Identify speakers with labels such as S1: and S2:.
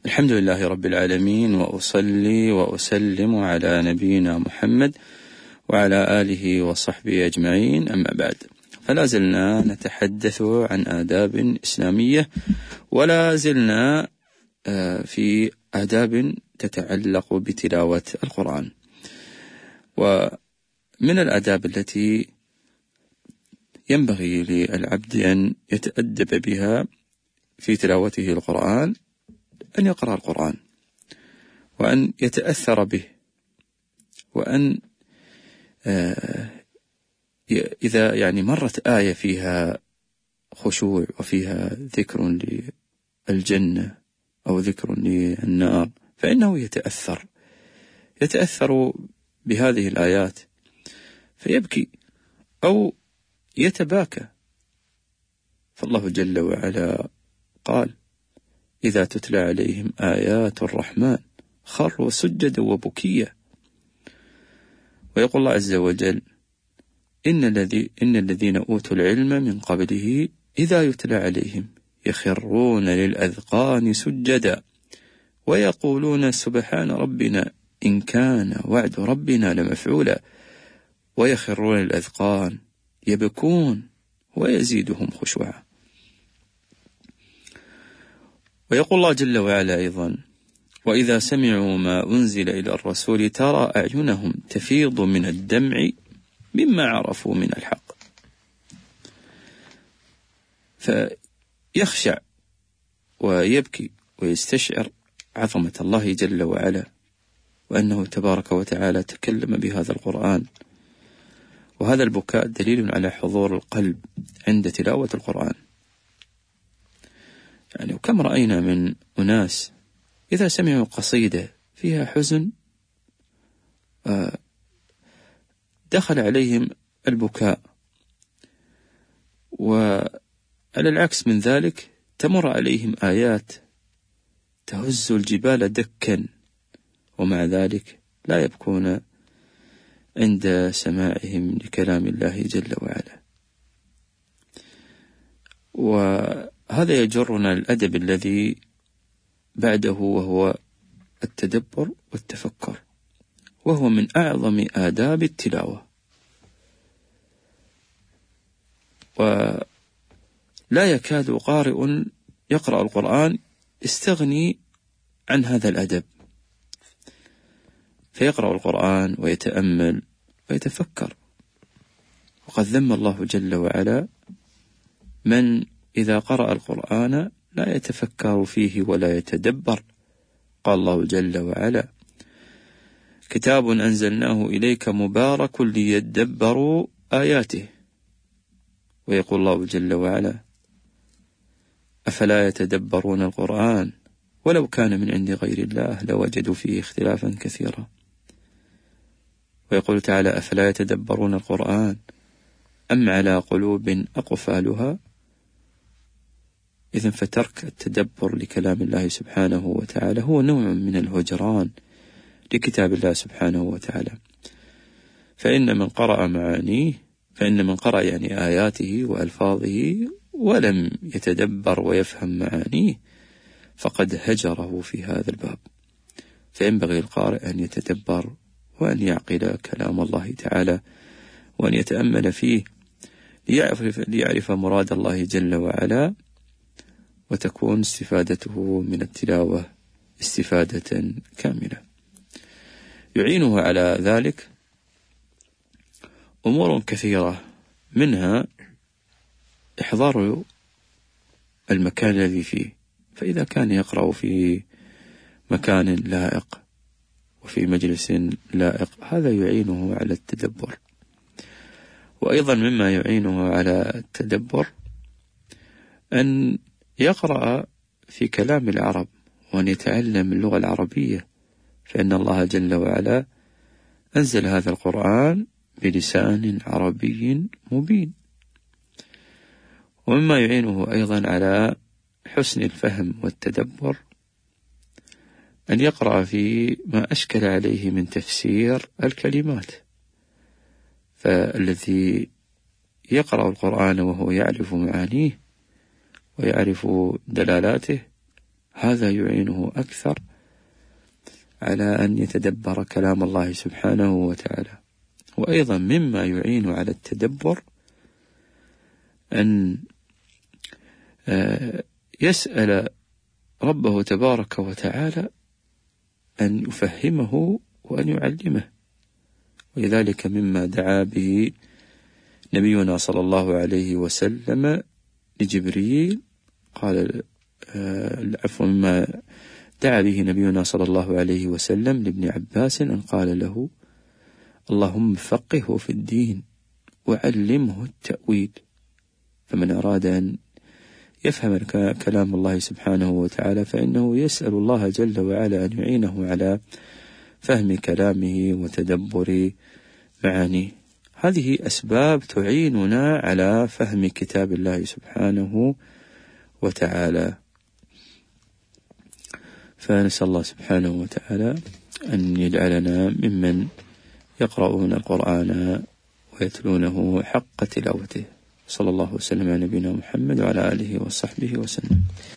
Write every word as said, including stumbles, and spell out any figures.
S1: الحمد لله رب العالمين، وأصلي وأسلم على نبينا محمد وعلى آله وصحبه أجمعين، أما بعد. فلا زلنا نتحدث عن آداب إسلامية، ولا زلنا في آداب تتعلق بتلاوة القرآن. ومن الآداب التي ينبغي للعبد أن يتأدب بها في تلاوته القرآن أن يقرأ القرآن، وأن يتأثر به، وأن إذا يعني مرت آية فيها خشوع وفيها ذكر للجنة أو ذكر للنار فإنه يتأثر يتأثر بهذه الآيات فيبكي أو يتباكى. فالله جل وعلا قال: إذا تتلى عليهم آيات الرحمن خروا سجدا وبكيا. ويقول الله عز وجل: إن, الذي إن الذين أوتوا العلم من قبله إذا يتلى عليهم يخرون للأذقان سجدا ويقولون سبحان ربنا إن كان وعد ربنا لمفعولا، ويخرون للأذقان يبكون ويزيدهم خشوعا. ويقول الله جل وعلا أيضا: وإذا سمعوا ما أنزل إلى الرسول ترى أعينهم تفيض من الدمع مما عرفوا من الحق. فيخشع ويبكي ويستشعر عظمة الله جل وعلا، وأنه تبارك وتعالى تكلم بهذا القرآن. وهذا البكاء دليل على حضور القلب عند تلاوة القرآن. يعني وكم رأينا من أناس إذا سمعوا قصيدة فيها حزن دخل عليهم البكاء، وعلى العكس من ذلك تمر عليهم آيات تهز الجبال دكا، ومع ذلك لا يبكون عند سماعهم لكلام الله جل وعلا. وهذا يجرنا الأدب الذي بعده، وهو التدبر والتفكر، وهو من أعظم آداب التلاوة. ولا يكاد قارئ يقرأ القرآن يستغني عن هذا الأدب، فيقرأ القرآن ويتأمل ويتفكر. وقد ذم الله جل وعلا من إذا قرأ القرآن لا يتفكر فيه ولا يتدبر. قال الله جل وعلا: كتاب أنزلناه إليك مبارك ليدبروا آياته. ويقول الله جل وعلا: أفلا يتدبرون القرآن ولو كان من عند غير الله لوجدوا فيه اختلافا كثيرا. ويقول تعالى: أفلا يتدبرون القرآن أم على قلوب أقفالها. إذن فترك التدبر لكلام الله سبحانه وتعالى هو نوع من الهجران لكتاب الله سبحانه وتعالى. فإن من قرأ معانيه فإن من قرأ يعني آياته وألفاظه ولم يتدبر ويفهم معانيه فقد هجره في هذا الباب. فينبغي القارئ أن يتدبر وأن يعقل كلام الله تعالى وأن يتأمل فيه ليعرف, ليعرف مراد الله جل وعلا، وتكون استفادته من التلاوة استفادة كاملة. يعينه على ذلك أمور كثيرة، منها إحضار المكان الذي فيه. فإذا كان يقرأ في مكان لائق وفي مجلس لائق هذا يعينه على التدبر. وأيضا مما يعينه على التدبر أن يقرأ في كلام العرب وأن يتعلم اللغة العربية، فإن الله جل وعلا أنزل هذا القرآن بلسان عربي مبين. ومما يعينه أيضا على حسن الفهم والتدبر أن يقرأ في ما أشكل عليه من تفسير الكلمات. فالذي يقرأ القرآن وهو يعرف معانيه ويعرف دلالاته هذا يعينه أكثر على أن يتدبر كلام الله سبحانه وتعالى. وأيضا مما يعين على التدبر أن يسأل ربه تبارك وتعالى أن يفهمه وأن يعلمه، ولذلك مما دعا به نبينا صلى الله عليه وسلم لجبريل قال العفو مما دعا به نبينا صلى الله عليه وسلم لابن عباس أن قال له اللهم فقهه في الدين وعلمه التأويل. فمن أراد أن يفهم كلام الله سبحانه وتعالى فإنه يسأل الله جل وعلا أن يعينه على فهم كلامه وتدبر معانيه. هذه أسباب تعيننا على فهم كتاب الله سبحانه وتعالى. فنسأل الله سبحانه وتعالى أن يجعلنا ممن يقرؤون القرآن ويتلونه حق تلاوته. صلى الله وسلم على نبينا محمد وعلى آله وصحبه وسلم.